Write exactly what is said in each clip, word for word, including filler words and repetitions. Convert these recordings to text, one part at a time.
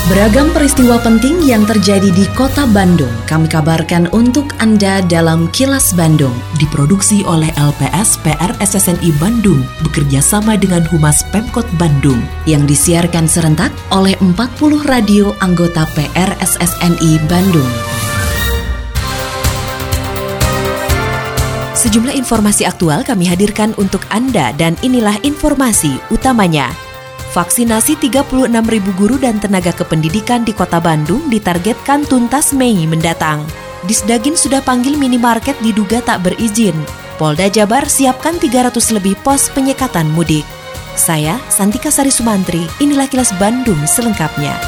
Beragam peristiwa penting yang terjadi di Kota Bandung kami kabarkan untuk Anda dalam Kilas Bandung. Diproduksi oleh L P S P R S S N I Bandung bekerja sama dengan Humas Pemkot Bandung yang disiarkan serentak oleh empat puluh radio anggota P R S S N I Bandung. Sejumlah informasi aktual kami hadirkan untuk Anda dan inilah informasi utamanya. Vaksinasi tiga puluh enam ribu guru dan tenaga kependidikan di Kota Bandung ditargetkan tuntas Mei mendatang. Disdagin sudah panggil minimarket diduga tak berizin. Polda Jabar siapkan tiga ratus lebih pos penyekatan mudik. Saya, Santika Sari Sumantri, inilah Kilas Bandung selengkapnya.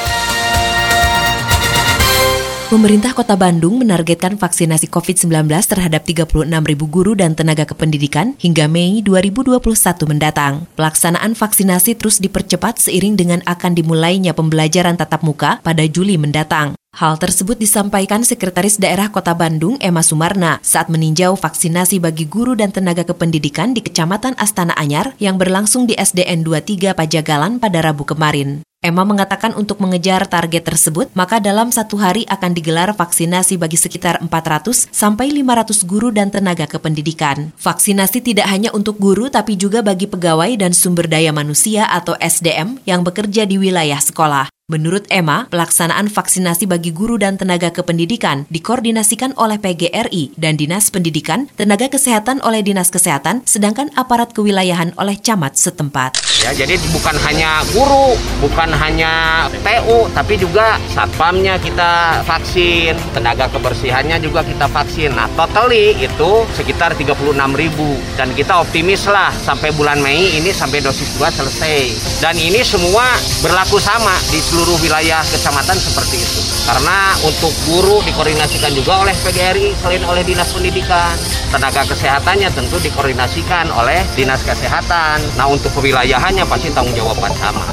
Pemerintah Kota Bandung menargetkan vaksinasi covid sembilan belas terhadap tiga puluh enam ribu guru dan tenaga kependidikan hingga Mei dua ribu dua puluh satu mendatang. Pelaksanaan vaksinasi terus dipercepat seiring dengan akan dimulainya pembelajaran tatap muka pada Juli mendatang. Hal tersebut disampaikan Sekretaris Daerah Kota Bandung, Emma Sumarna, saat meninjau vaksinasi bagi guru dan tenaga kependidikan di Kecamatan Astana Anyar yang berlangsung di S D N dua puluh tiga Pajagalan pada Rabu kemarin. Emma mengatakan untuk mengejar target tersebut, maka dalam satu hari akan digelar vaksinasi bagi sekitar empat ratus sampai lima ratus guru dan tenaga kependidikan. Vaksinasi tidak hanya untuk guru, tapi juga bagi pegawai dan sumber daya manusia atau S D M yang bekerja di wilayah sekolah. Menurut Emma, pelaksanaan vaksinasi bagi guru dan tenaga kependidikan dikoordinasikan oleh P G R I dan Dinas Pendidikan, tenaga kesehatan oleh Dinas Kesehatan, sedangkan aparat kewilayahan oleh camat setempat. Ya, jadi bukan hanya guru, bukan hanya T U, tapi juga satpamnya kita vaksin, tenaga kebersihannya juga kita vaksin. Nah, totally itu sekitar tiga puluh enam ribu. Dan kita optimis lah sampai bulan Mei ini sampai dosis dua selesai. Dan ini semua berlaku sama di seluruh wilayah kecamatan seperti itu. Karena untuk guru dikoordinasikan juga oleh P G R I selain oleh Dinas Pendidikan. Tenaga kesehatannya tentu dikoordinasikan oleh Dinas Kesehatan. Nah, untuk kewilayahannya pasti tanggung jawaban sama.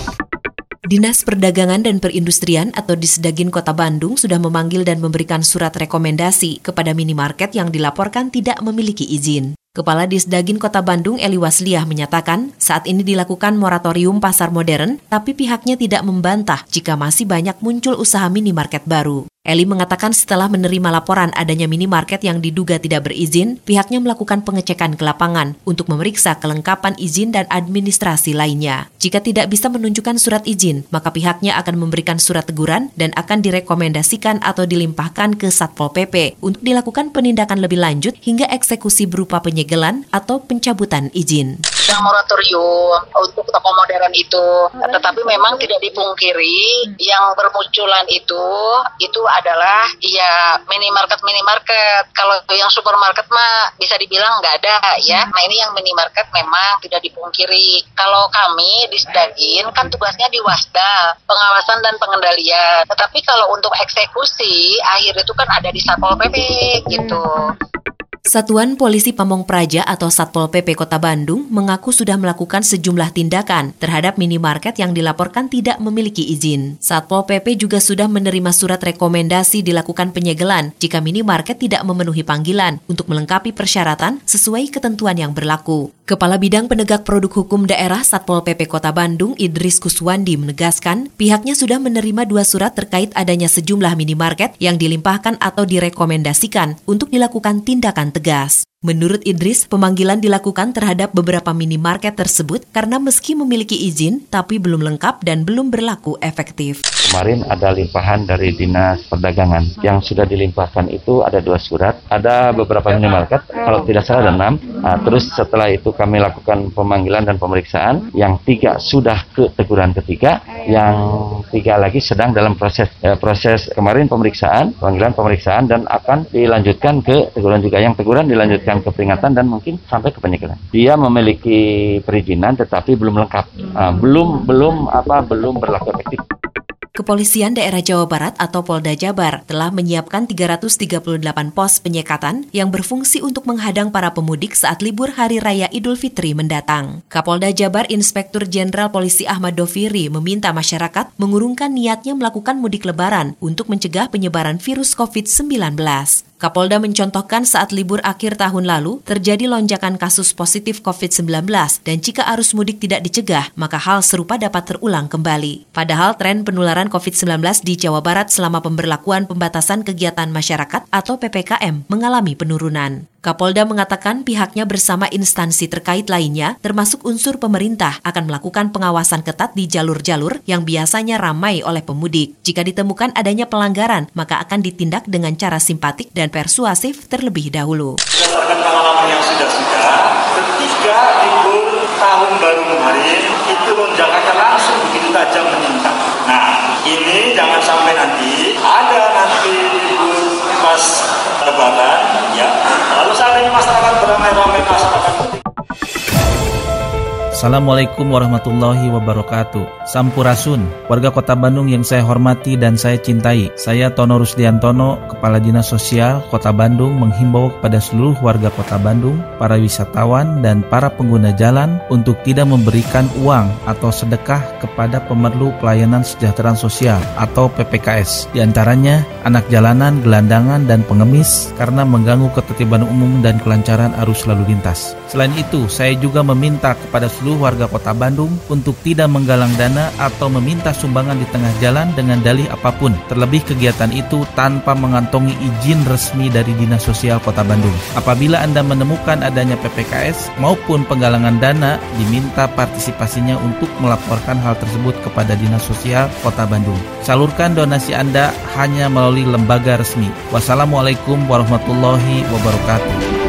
Dinas Perdagangan dan Perindustrian atau Disdagin Kota Bandung sudah memanggil dan memberikan surat rekomendasi kepada minimarket yang dilaporkan tidak memiliki izin. Kepala Disdagin Kota Bandung Eli Wasliah menyatakan saat ini dilakukan moratorium pasar modern, tapi pihaknya tidak membantah jika masih banyak muncul usaha minimarket baru. Eli mengatakan setelah menerima laporan adanya minimarket yang diduga tidak berizin, pihaknya melakukan pengecekan ke lapangan untuk memeriksa kelengkapan izin dan administrasi lainnya. Jika tidak bisa menunjukkan surat izin, maka pihaknya akan memberikan surat teguran dan akan direkomendasikan atau dilimpahkan ke Satpol P P untuk dilakukan penindakan lebih lanjut hingga eksekusi berupa penyegelan atau pencabutan izin. Yang moratorium untuk toko modern itu, tetapi memang tidak dipungkiri yang bermunculan itu, itu adalah ya minimarket-minimarket. Kalau yang supermarket mah bisa dibilang nggak ada ya. Nah, ini yang minimarket memang tidak dipungkiri. Kalau kami di Disdagin kan tugasnya di Wasda, pengawasan dan pengendalian. Tetapi kalau untuk eksekusi akhir itu kan ada di Satpol P P gitu. Satuan Polisi Pamong Praja atau Satpol P P Kota Bandung mengaku sudah melakukan sejumlah tindakan terhadap minimarket yang dilaporkan tidak memiliki izin. Satpol P P juga sudah menerima surat rekomendasi dilakukan penyegelan jika minimarket tidak memenuhi panggilan untuk melengkapi persyaratan sesuai ketentuan yang berlaku. Kepala Bidang Penegak Produk Hukum Daerah Satpol P P Kota Bandung Idris Kuswandi menegaskan pihaknya sudah menerima dua surat terkait adanya sejumlah minimarket yang dilimpahkan atau direkomendasikan untuk dilakukan tindakan tegas. Menurut Idris, pemanggilan dilakukan terhadap beberapa minimarket tersebut karena meski memiliki izin, tapi belum lengkap dan belum berlaku efektif. Kemarin ada limpahan dari Dinas Perdagangan. Yang sudah dilimpahkan itu ada dua surat. Ada beberapa minimarket, kalau tidak salah ada enam. Nah, terus setelah itu kami lakukan pemanggilan dan pemeriksaan. Yang tiga sudah ke teguran ketiga, yang tiga lagi sedang dalam proses eh, proses kemarin pemeriksaan, pemanggilan pemeriksaan dan akan dilanjutkan ke teguran juga. Yang teguran dilanjutkan ke peringatan dan mungkin sampai ke penyegelan. Dia memiliki perizinan tetapi belum lengkap, uh, belum belum apa belum berlaku efektif. Kepolisian Daerah Jawa Barat atau Polda Jabar telah menyiapkan tiga ratus tiga puluh delapan pos penyekatan yang berfungsi untuk menghadang para pemudik saat libur Hari Raya Idul Fitri mendatang. Kapolda Jabar Inspektur Jenderal Polisi Ahmad Doviri meminta masyarakat mengurungkan niatnya melakukan mudik lebaran untuk mencegah penyebaran virus covid sembilan belas. Kapolda mencontohkan saat libur akhir tahun lalu terjadi lonjakan kasus positif covid sembilan belas dan jika arus mudik tidak dicegah, maka hal serupa dapat terulang kembali. Padahal tren penularan covid sembilan belas di Jawa Barat selama pemberlakuan pembatasan kegiatan masyarakat atau P P K M mengalami penurunan. Kapolda mengatakan pihaknya bersama instansi terkait lainnya, termasuk unsur pemerintah, akan melakukan pengawasan ketat di jalur-jalur yang biasanya ramai oleh pemudik. Jika ditemukan adanya pelanggaran, maka akan ditindak dengan cara simpatik dan persuasif terlebih dahulu. Berdasarkan pengalaman yang sudah-sudah, ketika libur tahun baru kemarin, itu lonjakannya langsung begitu tajam meningkat. Nah, ini jangan sampai nanti ada nanti libur pas Lebaran, ya. Lalu seandainya masyarakat beramai-ramai masyarakat. Assalamualaikum warahmatullahi wabarakatuh. Sampurasun, warga Kota Bandung yang saya hormati dan saya cintai. Saya Tono Rusdiantono, Kepala Dinas Sosial Kota Bandung, menghimbau kepada seluruh warga Kota Bandung, para wisatawan dan para pengguna jalan untuk tidak memberikan uang atau sedekah kepada pemerlu pelayanan kesejahteraan sosial atau P P K S. Di antaranya anak jalanan, gelandangan, dan pengemis karena mengganggu ketertiban umum dan kelancaran arus lalu lintas. Selain itu, saya juga meminta kepada seluruh warga Kota Bandung untuk tidak menggalang dana atau meminta sumbangan di tengah jalan dengan dalih apapun, terlebih kegiatan itu tanpa mengantongi izin resmi dari Dinas Sosial Kota Bandung. Apabila Anda menemukan adanya P P K S maupun penggalangan dana, diminta partisipasinya untuk melaporkan hal tersebut kepada Dinas Sosial Kota Bandung. Salurkan donasi Anda hanya melalui lembaga resmi. Wassalamualaikum warahmatullahi wabarakatuh.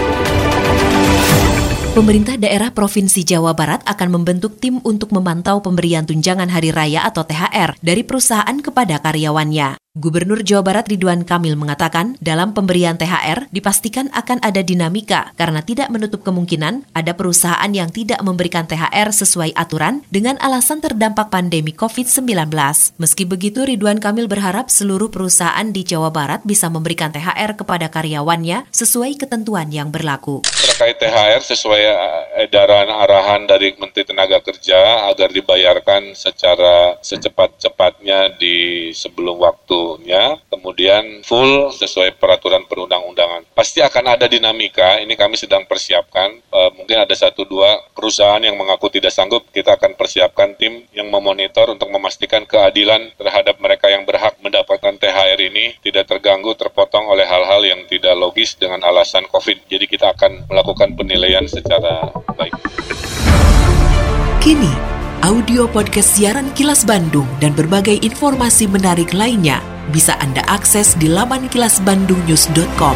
Pemerintah daerah Provinsi Jawa Barat akan membentuk tim untuk memantau pemberian tunjangan hari raya atau T H R dari perusahaan kepada karyawannya. Gubernur Jawa Barat Ridwan Kamil mengatakan dalam pemberian T H R dipastikan akan ada dinamika karena tidak menutup kemungkinan ada perusahaan yang tidak memberikan T H R sesuai aturan dengan alasan terdampak pandemi covid sembilan belas. Meski begitu, Ridwan Kamil berharap seluruh perusahaan di Jawa Barat bisa memberikan T H R kepada karyawannya sesuai ketentuan yang berlaku. Terkait T H R sesuai edaran arahan dari Menteri Tenaga Kerja agar dibayarkan secara secepat-cepatnya di sebelum waktu. Kemudian full sesuai peraturan perundang-undangan. Pasti akan ada dinamika, ini kami sedang persiapkan. E, mungkin ada satu dua perusahaan yang mengaku tidak sanggup, kita akan persiapkan tim yang memonitor untuk memastikan keadilan terhadap mereka yang berhak mendapatkan T H R ini tidak terganggu, terpotong oleh hal-hal yang tidak logis dengan alasan COVID. Jadi kita akan melakukan penilaian secara baik. Kini, audio podcast siaran Kilas Bandung dan berbagai informasi menarik lainnya bisa Anda akses di laman kilas bandung news dot com.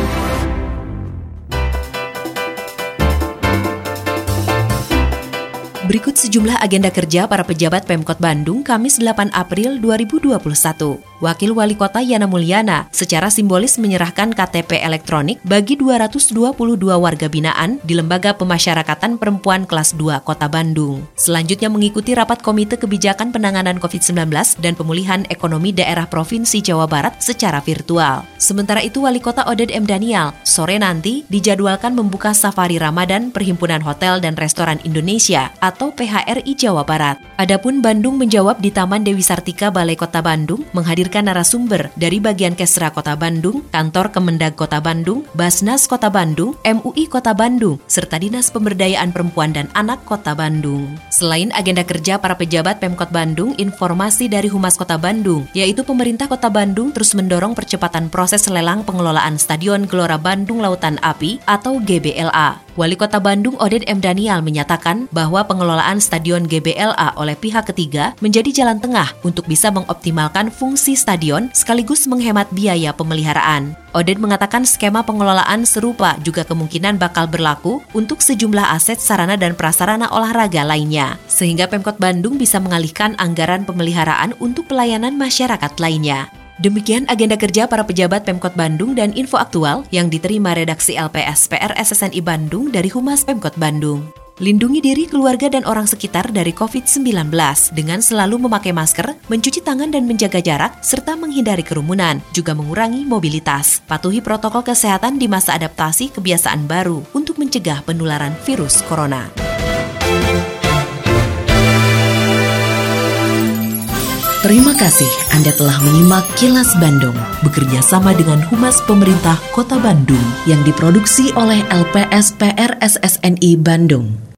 Berikut sejumlah agenda kerja para pejabat Pemkot Bandung Kamis delapan April dua ribu dua puluh satu. Wakil Wali Kota Yana Mulyana secara simbolis menyerahkan K T P elektronik bagi dua ratus dua puluh dua warga binaan di Lembaga Pemasyarakatan Perempuan Kelas dua Kota Bandung. Selanjutnya mengikuti rapat Komite Kebijakan Penanganan covid sembilan belas dan Pemulihan Ekonomi Daerah Provinsi Jawa Barat secara virtual. Sementara itu, Wali Kota Oded M. Daniel sore nanti dijadwalkan membuka Safari Ramadan Perhimpunan Hotel dan Restoran Indonesia atau P H R I Jawa Barat. Adapun Bandung menjawab di Taman Dewi Sartika Balai Kota Bandung menghadirkan narasumber dari bagian Kesra Kota Bandung, Kantor Kemendag Kota Bandung, Basnas Kota Bandung, M U I Kota Bandung, serta Dinas Pemberdayaan Perempuan dan Anak Kota Bandung. Selain agenda kerja para pejabat Pemkot Bandung, informasi dari Humas Kota Bandung, yaitu pemerintah Kota Bandung terus mendorong percepatan proses lelang pengelolaan Stadion Gelora Bandung Lautan Api atau G B L A. Wali Kota Bandung Oded M. Daniel menyatakan bahwa pengelolaan Stadion G B L A oleh pihak ketiga menjadi jalan tengah untuk bisa mengoptimalkan fungsi stadion sekaligus menghemat biaya pemeliharaan. Oded mengatakan skema pengelolaan serupa juga kemungkinan bakal berlaku untuk sejumlah aset sarana dan prasarana olahraga lainnya, sehingga Pemkot Bandung bisa mengalihkan anggaran pemeliharaan untuk pelayanan masyarakat lainnya. Demikian agenda kerja para pejabat Pemkot Bandung dan info aktual yang diterima redaksi L P S P R S S N I Bandung dari Humas Pemkot Bandung. Lindungi diri, keluarga, dan orang sekitar dari covid sembilan belas dengan selalu memakai masker, mencuci tangan dan menjaga jarak, serta menghindari kerumunan, juga mengurangi mobilitas. Patuhi protokol kesehatan di masa adaptasi kebiasaan baru untuk mencegah penularan virus corona. Terima kasih Anda telah menyimak Kilas Bandung bekerja sama dengan Humas Pemerintah Kota Bandung yang diproduksi oleh L P S P R S S N I Bandung.